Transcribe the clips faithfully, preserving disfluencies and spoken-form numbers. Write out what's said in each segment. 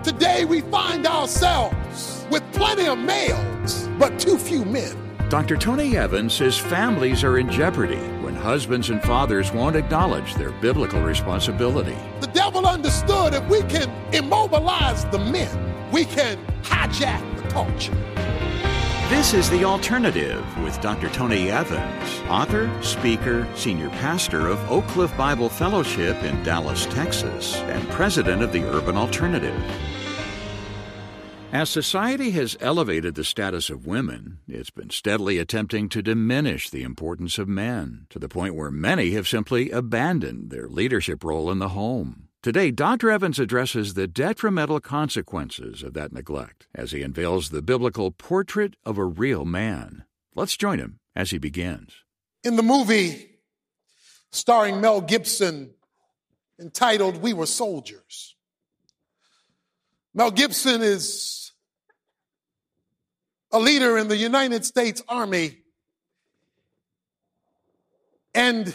Today we find ourselves with plenty of males, but too few men. Doctor Tony Evans says families are in jeopardy when husbands and fathers won't acknowledge their biblical responsibility. The devil understood if we can immobilize the men, we can hijack the culture. This is The Alternative with Doctor Tony Evans, author, speaker, senior pastor of Oak Cliff Bible Fellowship in Dallas, Texas, and president of the Urban Alternative. As society has elevated the status of women, it's been steadily attempting to diminish the importance of men, to the point where many have simply abandoned their leadership role in the home. Today, Doctor Evans addresses the detrimental consequences of that neglect as he unveils the biblical portrait of a real man. Let's join him as he begins. In the movie starring Mel Gibson entitled We Were Soldiers, Mel Gibson is a leader in the United States Army, and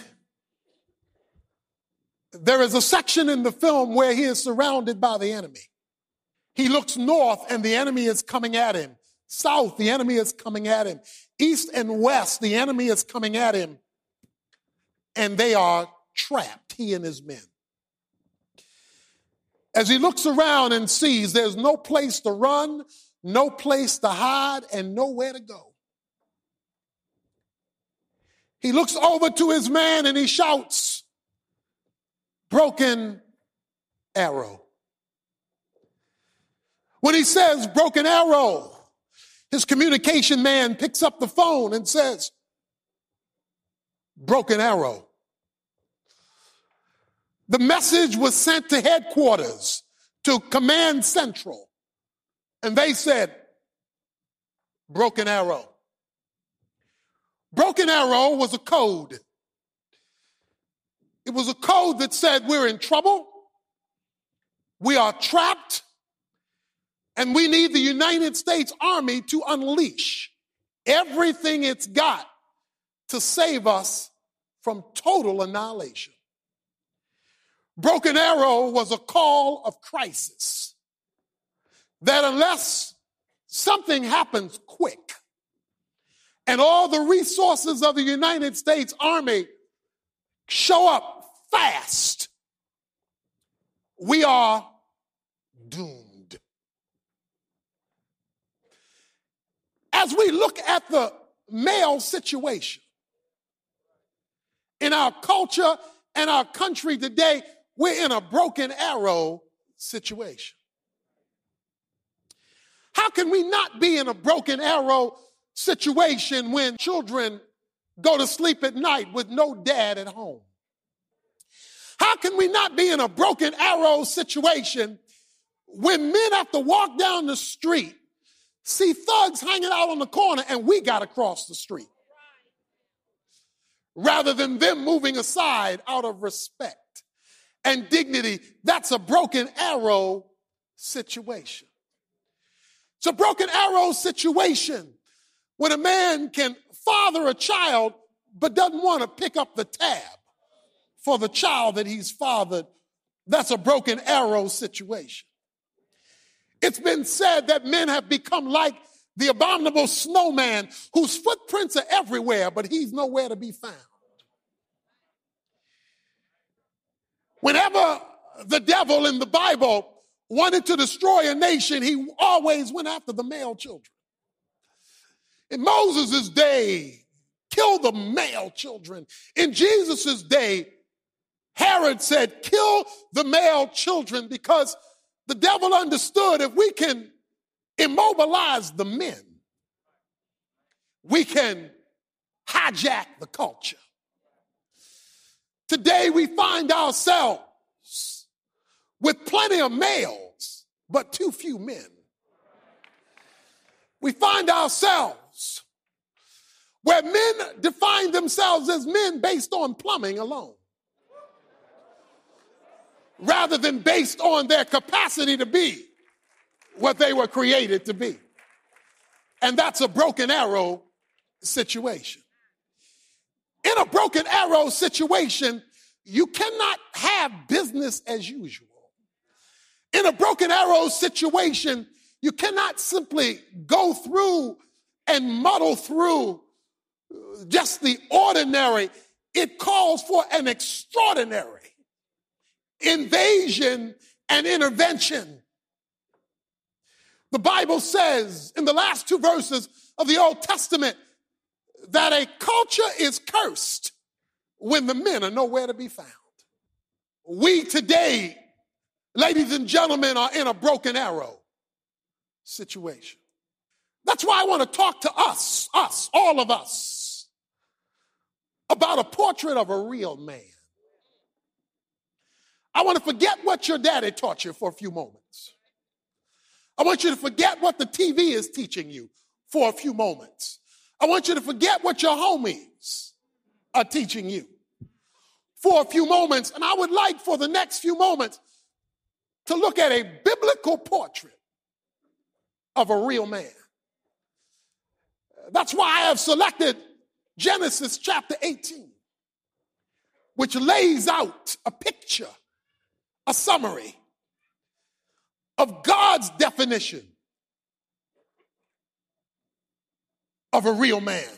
there is a section in the film where he is surrounded by the enemy. He looks north and the enemy is coming at him. South, the enemy is coming at him. East and west, the enemy is coming at him. And they are trapped, he and his men. As he looks around and sees there's no place to run, no place to hide, and nowhere to go, he looks over to his man and he shouts, "Broken arrow." When he says broken arrow, his communication man picks up the phone and says, "Broken arrow." The message was sent to headquarters, to Command Central, and they said, "Broken arrow." Broken arrow was a code. It was a code that said we're in trouble, we are trapped, and we need the United States Army to unleash everything it's got to save us from total annihilation. Broken arrow was a call of crisis, that unless something happens quick and all the resources of the United States Army show up fast, we are doomed. As we look at the male situation in our culture and our country today, we're in a broken arrow situation. How can we not be in a broken arrow situation when children go to sleep at night with no dad at home? How can we not be in a broken arrow situation when men have to walk down the street, see thugs hanging out on the corner, and we got to cross the street, rather than them moving aside out of respect and dignity? That's a broken arrow situation. It's a broken arrow situation when a man can father a child but doesn't want to pick up the tab for the child that he's fathered. That's a broken arrow situation. It's been said that men have become like the abominable snowman whose footprints are everywhere, but he's nowhere to be found. Whenever the devil in the Bible wanted to destroy a nation, he always went after the male children. In Moses' day, kill the male children. In Jesus' day, Herod said, kill the male children, because the devil understood if we can immobilize the men, we can hijack the culture. Today we find ourselves with plenty of males, but too few men. We find ourselves where men define themselves as men based on plumbing alone, rather than based on their capacity to be what they were created to be. And that's a broken arrow situation. In a broken arrow situation, you cannot have business as usual. In a broken arrow situation, you cannot simply go through and muddle through just the ordinary. It calls for an extraordinary invasion and intervention. The Bible says in the last two verses of the Old Testament that a culture is cursed when the men are nowhere to be found. We today, ladies and gentlemen, are in a broken arrow situation. That's why I want to talk to us, us, all of us, about a portrait of a real man. I want to forget what your daddy taught you for a few moments. I want you to forget what the T V is teaching you for a few moments. I want you to forget what your homies are teaching you for a few moments. And I would like for the next few moments to look at a biblical portrait of a real man. That's why I have selected Genesis chapter eighteen, which lays out a picture, a summary of God's definition of a real man.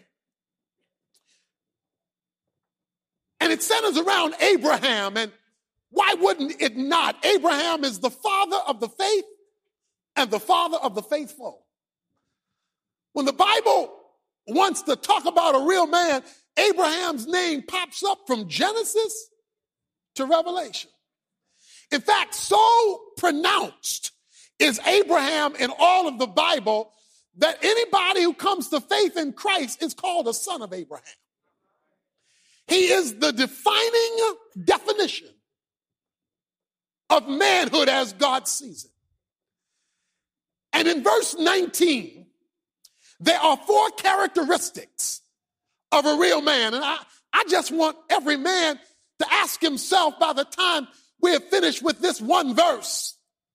And it centers around Abraham, and why wouldn't it not? Abraham is the father of the faith and the father of the faithful. When the Bible wants to talk about a real man, Abraham's name pops up from Genesis to Revelation. In fact, so pronounced is Abraham in all of the Bible that anybody who comes to faith in Christ is called a son of Abraham. He is the defining definition of manhood as God sees it. And in verse nineteen, there are four characteristics of a real man. And I, I just want every man to ask himself by the time we're finished with this one verse,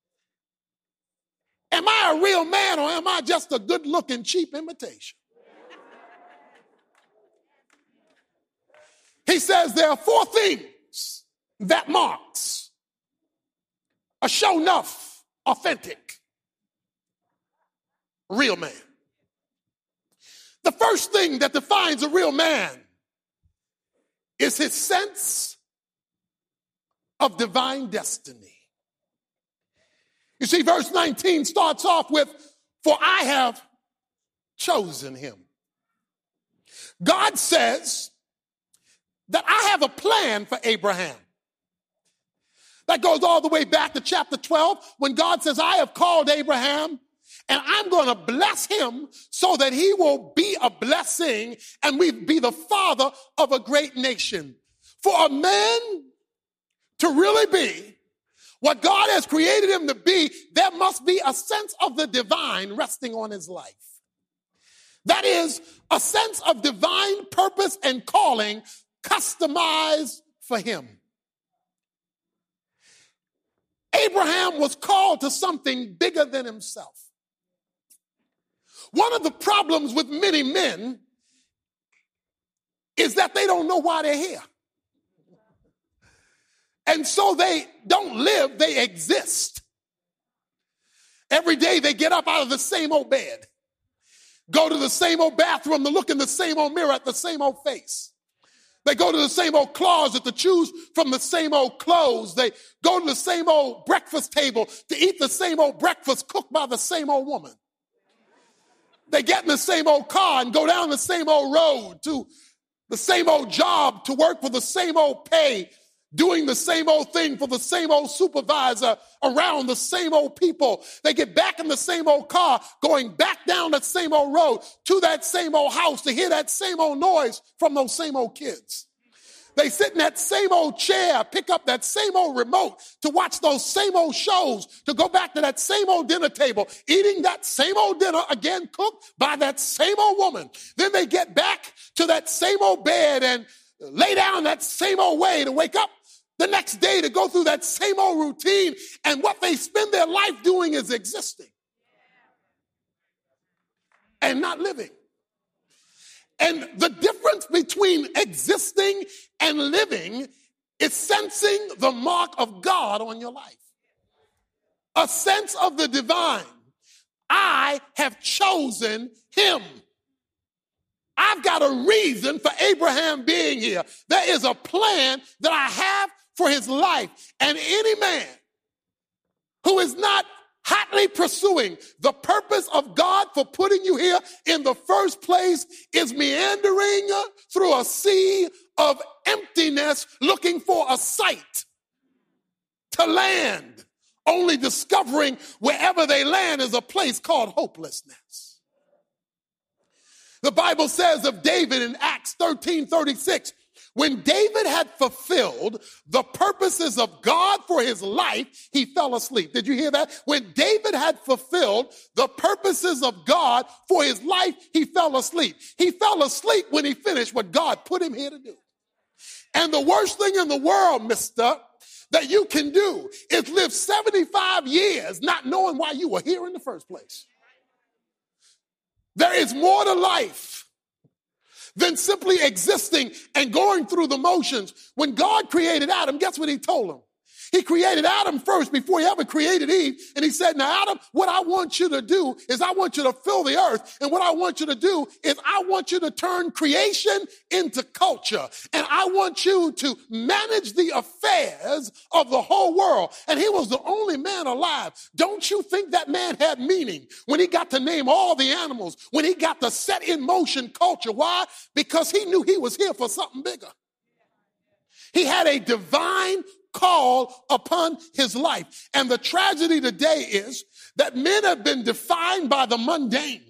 am I a real man or am I just a good-looking, cheap imitation? He says there are four things that marks a show enough, authentic, real man. The first thing that defines a real man is his sense of divine destiny. You see, verse nineteen starts off with, for I have chosen him. God says that I have a plan for Abraham. That goes all the way back to chapter twelve when God says, I have called Abraham and I'm going to bless him so that he will be a blessing and we be the father of a great nation. For a man to really be what God has created him to be, there must be a sense of the divine resting on his life. That is a sense of divine purpose and calling customized for him. Abraham was called to something bigger than himself. One of the problems with many men is that they don't know why they're here. And so they don't live, they exist. Every day they get up out of the same old bed, go to the same old bathroom to look in the same old mirror at the same old face. They go to the same old closet to choose from the same old clothes. They go to the same old breakfast table to eat the same old breakfast cooked by the same old woman. They get in the same old car and go down the same old road to the same old job to work for the same old pay, doing the same old thing for the same old supervisor, around the same old people. They get back in the same old car, going back down that same old road to that same old house to hear that same old noise from those same old kids. They sit in that same old chair, pick up that same old remote to watch those same old shows, to go back to that same old dinner table, eating that same old dinner again cooked by that same old woman. Then they get back to that same old bed and lay down that same old way to wake up the next day to go through that same old routine. And what they spend their life doing is existing and not living. And the difference between existing and living is sensing the mark of God on your life. a sense of the divine. I have chosen him. I've got a reason for Abraham being here. There is a plan that I have for his life. And any man who is not hotly pursuing the purpose of God for putting you here in the first place is meandering through a sea of emptiness looking for a site to land, only discovering wherever they land is a place called hopelessness. The Bible says of David in Acts thirteen thirty-six, when David had fulfilled the purposes of God for his life, he fell asleep. Did you hear that? When David had fulfilled the purposes of God for his life, he fell asleep. He fell asleep when he finished what God put him here to do. And the worst thing in the world, mister, that you can do is live seventy-five years not knowing why you were here in the first place. There is more to life than simply existing and going through the motions. When God created Adam, guess what he told him? He created Adam first before he ever created Eve. And he said, now, Adam, what I want you to do is I want you to fill the earth. And what I want you to do is I want you to turn creation into culture. And I want you to manage the affairs of the whole world. And he was the only man alive. Don't you think that man had meaning when he got to name all the animals, when he got to set in motion culture? Why? Because he knew he was here for something bigger. He had a divine call upon his life. And the tragedy today is that men have been defined by the mundane.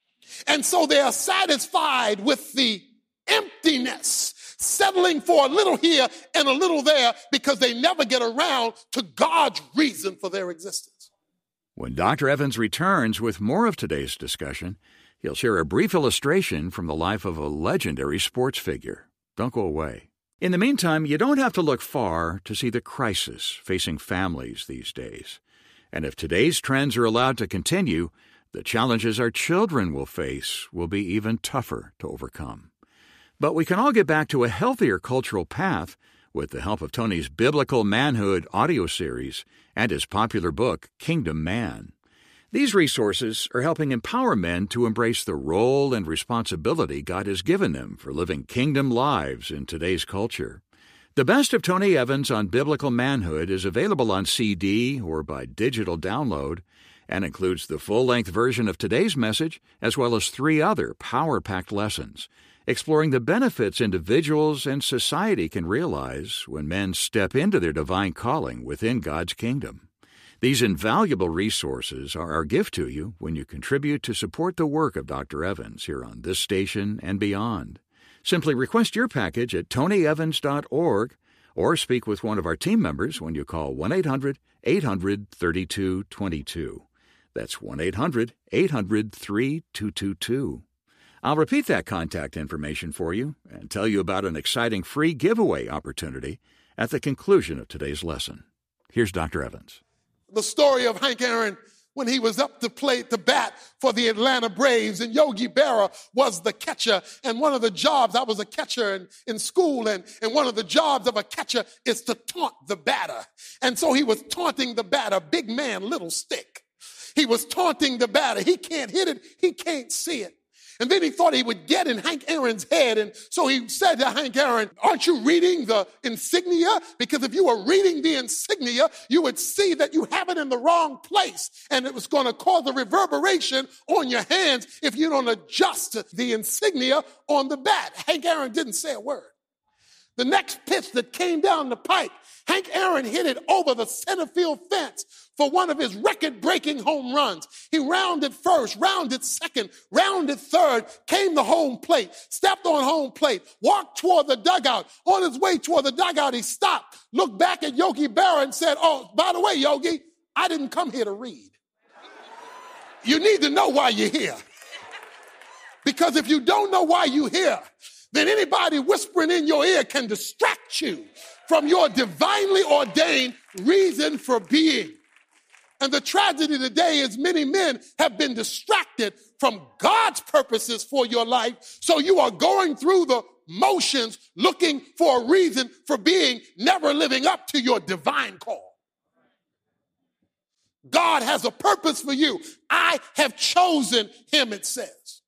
And so they are satisfied with the emptiness, settling for a little here and a little there because they never get around to God's reason for their existence. When Doctor Evans returns with more of today's discussion, he'll share a brief illustration from the life of a legendary sports figure. Don't go away. In the meantime, you don't have to look far to see the crisis facing families these days. And if today's trends are allowed to continue, the challenges our children will face will be even tougher to overcome. But we can all get back to a healthier cultural path with the help of Tony's Biblical Manhood audio series and his popular book, Kingdom Man. These resources are helping empower men to embrace the role and responsibility God has given them for living kingdom lives in today's culture. The best of Tony Evans on Biblical Manhood is available on C D or by digital download and includes the full-length version of today's message as well as three other power-packed lessons, exploring the benefits individuals and society can realize when men step into their divine calling within God's kingdom. These invaluable resources are our gift to you when you contribute to support the work of Doctor Evans here on this station and beyond. Simply request your package at tony evans dot org or speak with one of our team members when you call one eight hundred eight hundred thirty-two twenty-two. That's one eight hundred eight hundred thirty-two twenty-two. I'll repeat that contact information for you and tell you about an exciting free giveaway opportunity at the conclusion of today's lesson. Here's Doctor Evans. The story of Hank Aaron when he was up to play to bat for the Atlanta Braves, and Yogi Berra was the catcher. And one of the jobs, I was a catcher in, in school, and, and one of the jobs of a catcher is to taunt the batter. And so he was taunting the batter, big man, little stick. He was taunting the batter. He can't hit it. He can't see it. And then he thought he would get in Hank Aaron's head. And so he said to Hank Aaron, aren't you reading the insignia? Because if you were reading the insignia, you would see that you have it in the wrong place. And it was going to cause a reverberation on your hands if you don't adjust the insignia on the bat. Hank Aaron didn't say a word. The next pitch that came down the pike, Hank Aaron hit it over the center field fence for one of his record-breaking home runs. He rounded first, rounded second, rounded third, came to home plate, stepped on home plate, walked toward the dugout. On his way toward the dugout, he stopped, looked back at Yogi Berra and said, oh, by the way, Yogi, I didn't come here to read. You need to know why you're here. Because if you don't know why you're here, then anybody whispering in your ear can distract you from your divinely ordained reason for being. And the tragedy today is many men have been distracted from God's purposes for your life. So you are going through the motions looking for a reason for being, never living up to your divine call. God has a purpose for you. I have chosen him, it says.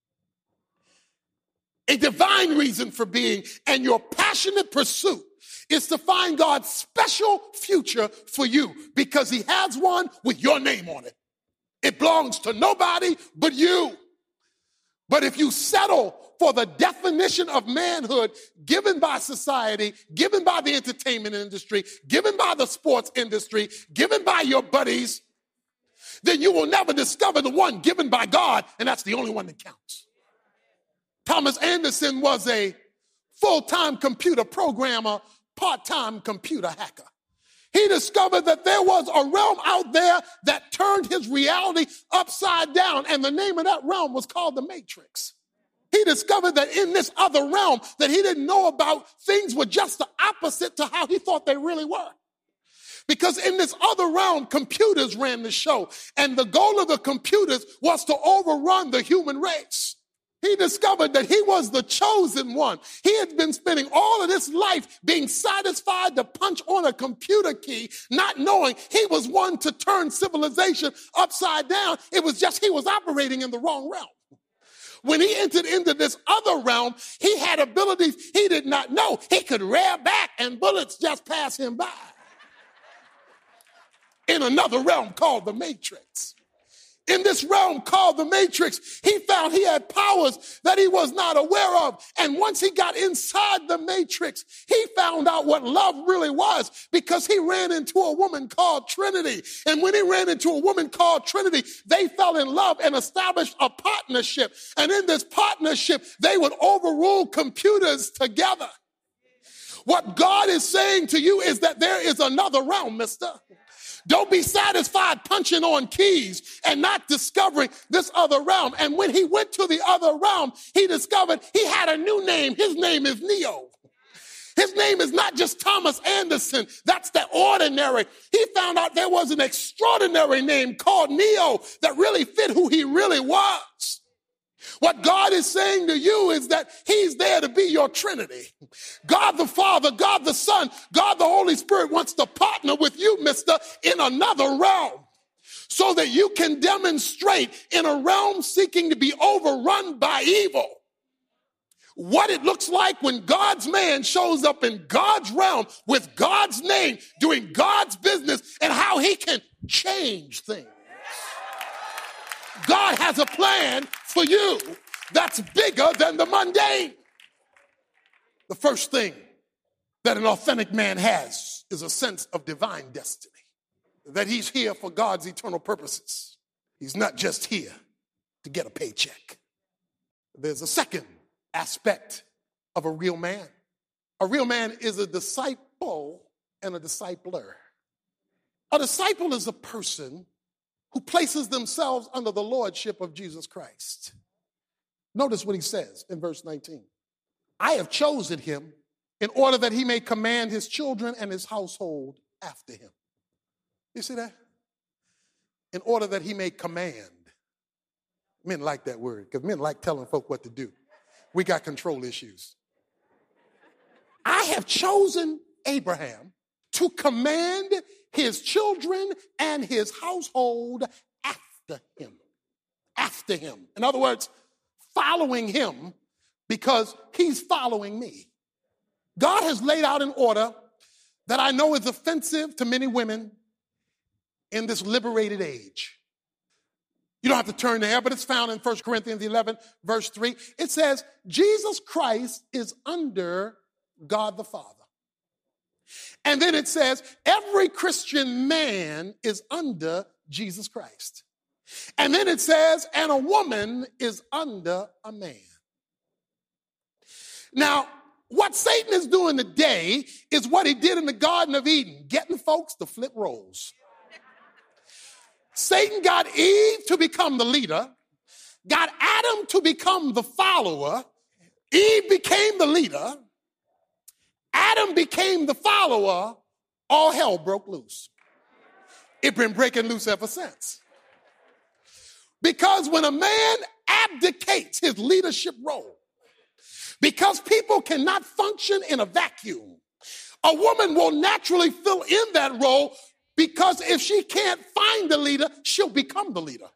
A divine reason for being, and your passionate pursuit is to find God's special future for you because he has one with your name on it. It belongs to nobody but you. But if you settle for the definition of manhood given by society, given by the entertainment industry, given by the sports industry, given by your buddies, then you will never discover the one given by God, and that's the only one that counts. Thomas Anderson was a full-time computer programmer, part-time computer hacker. He discovered that there was a realm out there that turned his reality upside down, and the name of that realm was called the Matrix. He discovered that in this other realm that he didn't know about, things were just the opposite to how he thought they really were. Because in this other realm, computers ran the show, and the goal of the computers was to overrun the human race. He discovered that he was the chosen one. He had been spending all of his life being satisfied to punch on a computer key, not knowing he was one to turn civilization upside down. It was just he was operating in the wrong realm. When he entered into this other realm, he had abilities he did not know. He could rear back and bullets just pass him by. In another realm called the Matrix. In this realm called the Matrix, he found he had powers that he was not aware of. And once he got inside the Matrix, he found out what love really was because he ran into a woman called Trinity. And when he ran into a woman called Trinity, they fell in love and established a partnership. And in this partnership, they would overrule computers together. What God is saying to you is that there is another realm, mister. Don't be satisfied punching on keys and not discovering this other realm. And when he went to the other realm, he discovered he had a new name. His name is Neo. His name is not just Thomas Anderson. That's the ordinary. He found out there was an extraordinary name called Neo that really fit who he really was. What God is saying to you is that he's there to be your Trinity. God the Father, God the Son, God the Holy Spirit wants to partner with you, mister, in another realm so that you can demonstrate in a realm seeking to be overrun by evil what it looks like when God's man shows up in God's realm with God's name, doing God's business, and how he can change things. God has a plan for you that's bigger than the mundane. The first thing that an authentic man has is a sense of divine destiny, that he's here for God's eternal purposes. He's not just here to get a paycheck. There's a second aspect of a real man. A real man is a disciple and a discipler. A disciple is a person who places themselves under the lordship of Jesus Christ. Notice what he says in verse nineteen. I have chosen him in order that he may command his children and his household after him. You see that? In order that he may command. Men like that word because men like telling folk what to do. We got control issues. I have chosen Abraham to command his children and his household after him. After him. In other words, following him because he's following me. God has laid out an order that I know is offensive to many women in this liberated age. You don't have to turn there, but it's found in First Corinthians eleven, verse three. It says, Jesus Christ is under God the Father. And then it says, every Christian man is under Jesus Christ. And then it says, and a woman is under a man. Now, what Satan is doing today is what he did in the Garden of Eden, getting folks to flip roles. Satan got Eve to become the leader, got Adam to become the follower, Eve became the leader, Adam became the follower, all hell broke loose. It's been breaking loose ever since. Because when a man abdicates his leadership role, because people cannot function in a vacuum, a woman will naturally fill in that role because if she can't find the leader, she'll become the leader.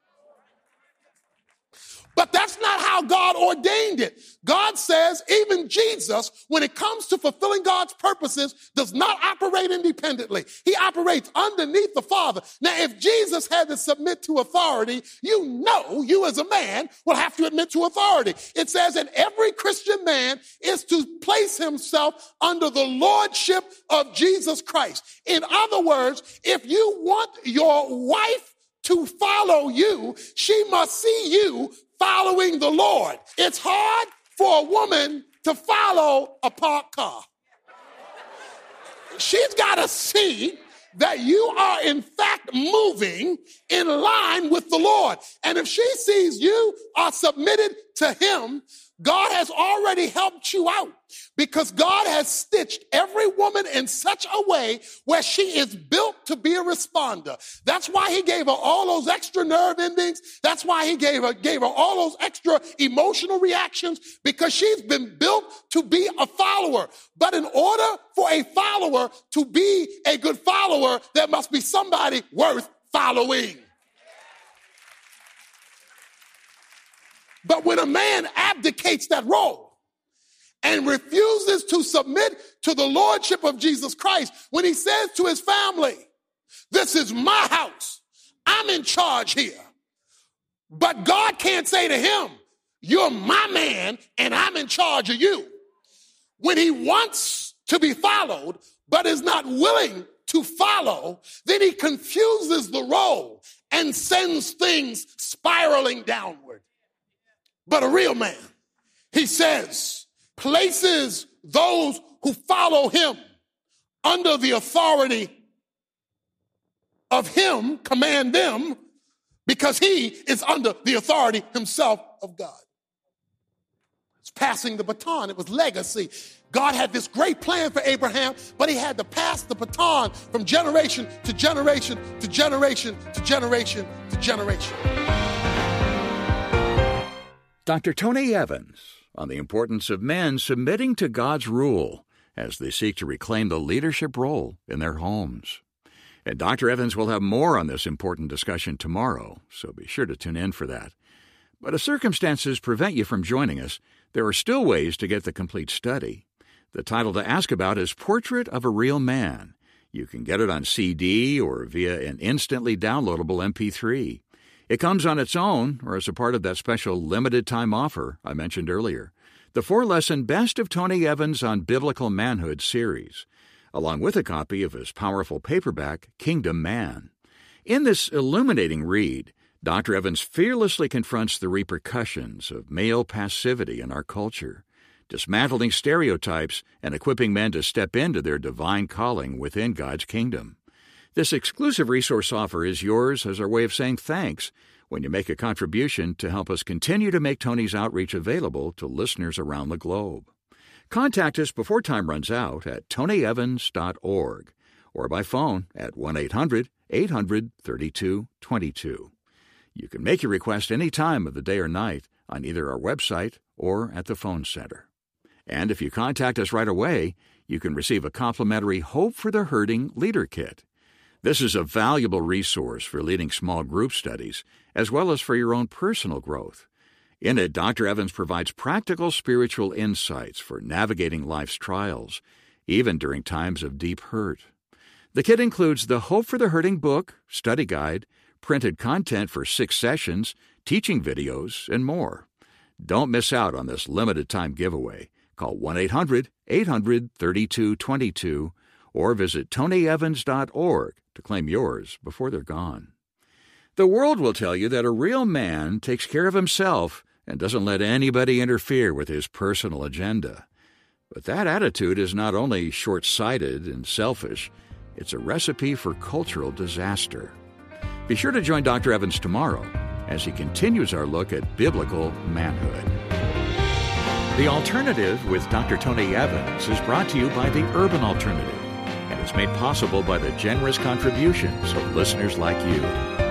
But that's not how God ordained it. God says even Jesus, when it comes to fulfilling God's purposes, does not operate independently. He operates underneath the Father. Now, if Jesus had to submit to authority, you know you as a man will have to admit to authority. It says that every Christian man is to place himself under the lordship of Jesus Christ. In other words, if you want your wife to follow you, she must see you following the Lord. It's hard for a woman to follow a parked car. She's got to see that you are in fact moving in line with the Lord. And if she sees you are submitted to him, God has already helped you out because God has stitched every woman in such a way where she is built to be a responder. That's why he gave her all those extra nerve endings. That's why he gave her, gave her all those extra emotional reactions, because she's been built to be a follower. But in order for a follower to be a good follower, there must be somebody worth following. But when a man abdicates that role and refuses to submit to the lordship of Jesus Christ, when he says to his family, this is my house, I'm in charge here. But God can't say to him, you're my man and I'm in charge of you. When he wants to be followed but is not willing to follow, then he confuses the role and sends things spiraling downward. But a real man, he says, places those who follow him under the authority of him, command them, because he is under the authority himself of God. It's passing the baton. It was legacy. God had this great plan for Abraham, but he had to pass the baton from generation to generation to generation to generation to generation. Doctor Tony Evans on the importance of men submitting to God's rule as they seek to reclaim the leadership role in their homes. And Doctor Evans will have more on this important discussion tomorrow, so be sure to tune in for that. But if circumstances prevent you from joining us, there are still ways to get the complete study. The title to ask about is Portrait of a Real Man. You can get it on C D or via an instantly downloadable M P three. It comes on its own or as a part of that special limited-time offer I mentioned earlier, the four-lesson Best of Tony Evans on Biblical Manhood series, along with a copy of his powerful paperback, Kingdom Man. In this illuminating read, Doctor Evans fearlessly confronts the repercussions of male passivity in our culture, dismantling stereotypes and equipping men to step into their divine calling within God's kingdom. This exclusive resource offer is yours as our way of saying thanks when you make a contribution to help us continue to make Tony's outreach available to listeners around the globe. Contact us before time runs out at tony evans dot org or by phone at one eight hundred eight hundred thirty-two twenty-two. You can make your request any time of the day or night on either our website or at the phone center. And if you contact us right away, you can receive a complimentary Hope for the Hurting Leader Kit. This is a valuable resource for leading small group studies, as well as for your own personal growth. In it, Doctor Evans provides practical spiritual insights for navigating life's trials, even during times of deep hurt. The kit includes the Hope for the Hurting book, study guide, printed content for six sessions, teaching videos, and more. Don't miss out on this limited-time giveaway. Call one eight hundred eight hundred thirty-two twenty-two or visit tony evans dot org to claim yours before they're gone. The world will tell you that a real man takes care of himself and doesn't let anybody interfere with his personal agenda. But that attitude is not only short-sighted and selfish, it's a recipe for cultural disaster. Be sure to join Doctor Evans tomorrow as he continues our look at biblical manhood. The Alternative with Doctor Tony Evans is brought to you by the Urban Alternative and is made possible by the generous contributions of listeners like you.